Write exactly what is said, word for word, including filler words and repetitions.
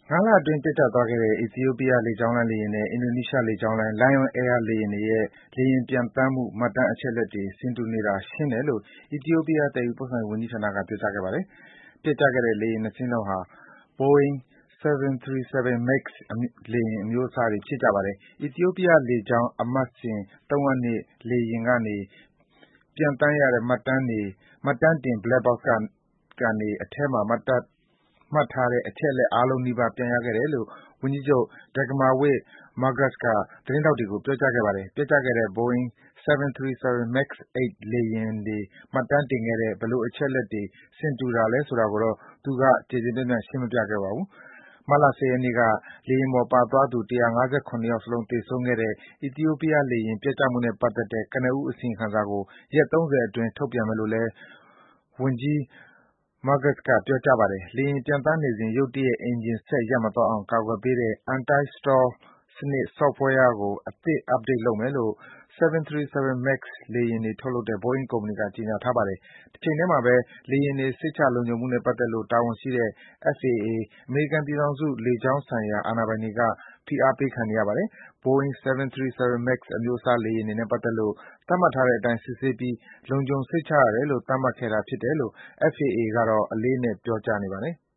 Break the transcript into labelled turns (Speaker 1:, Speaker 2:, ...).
Speaker 1: ငါးလအတွင်း ပျက်ကျသွားခဲ့တဲ့ အီသီယိုးပီးယား လေကြောင်းလိုင်းလေယာဉ်နဲ့ အင်ဒိုနီးရှားလေကြောင်းလိုင်း Lion Air လေယာဉ်တွေရဲ့ လေယာဉ်ပျံသန်းမှု မှတ်တမ်းအချက်အလက်တွေ ဆင်တူနေတာ ရှင်းတယ်လို့ အီသီယိုးပီးယား သယ်ယူပို့ဆောင်ရေးဝန်ကြီးဌာနက ပြောကြားခဲ့ပါတယ်။ ပျက်ကျခဲ့တဲ့ လေယာဉ် နှစ် စင်းလုံးဟာ Boeing ၇၃၇ Max လေယာဉ်အမျိုးအစားတွေ ဖြစ်ကြပါတယ်။ အီသီယိုးပီးယားလေကြောင်း အမှတ်စဉ် ၃၀၂ လေယာဉ်ကနေ ပျံသန်းရတဲ့ မှတ်တမ်းတင် Black Box ကနေ အထဲမှာ မှတ်ထားတဲ့ အချက်အလက်အားလုံးနီးပါး ပြန်ရခဲ့တယ်လို့ ဝန်ကြီးချုပ် Tengmawit Margas က သတင်းထောက်တွေကို ပြောကြားခဲ့ပါတယ်။ ပျက်ကျခဲ့တဲ့ Boeing ၇၃၇ Max အိတ် လေယာဉ်တွေ မှတ်တမ်းတင်ခဲ့တဲ့ ဘယ်လိုအချက်အလက်တွေ ဆင်တူတာလဲဆိုတာကိုတော့ သူက ကျယ်ကျယ်ပြန့်ပြန့် ရှင်းမပြခဲ့ပါဘူး။ မတ်လ ၁၀ ရက်နေ့က လေယာဉ်ပေါ်ပါသွားသူ ၁၅၇ ယောက်စလုံး သေဆုံးခဲ့တဲ့ အီသီယိုးပီးယားလေယာဉ် ပျက်ကျမှုနဲ့ပတ်သက်တဲ့ ကနဦး အစီရင်ခံစာကို ရက် ၃၀ အတွင်း ထုတ်ပြန်မယ်လို့လည်း ဝန်ကြီး Margas က ပြောကြားပါတယ်။ လေယာဉ်ပျံသန်းနေစဉ် ရုတ်တရက် အင်ဂျင်စက် ရပ်မသွားအောင် ကာကွယ်ပေးတဲ့ Anti-stall စနစ် Software ကို အသစ် Update လုပ်မယ်လို့ ၇၃၇ Max လေယာဉ်တွေ ထုတ်လုပ်တဲ့ Boeing ကုမ္ပဏီက ကြေညာထားပါတယ်။ တချိန်ထဲမှာဘဲ လေယာဉ်တွေ စိတ်ချလုံခြုံမှုနဲ့ပတ်သက်လို့ တာဝန်ရှိတဲ့ F A A အမေရိကန်ပြည်ထောင်စု လေကြောင်းဆိုင်ရာ အာဏာပိုင်တွေက ဖိအားပေးခံနေရပါတယ်။ Boeing ၇၃၇ Max အမျိုးအစား လေယာဉ်တွေနဲ့ပတ်သက်လို့ သတ်မှတ်ထားတဲ့အတိုင်း စစ်ဆေးပြီး လုံခြုံစိတ်ချရတယ်လို့ သတ်မှတ်ခဲ့တာဖြစ်တယ်လို့ F A A ကတော့ အလေးအနက် ပြောကြားနေပါတယ်။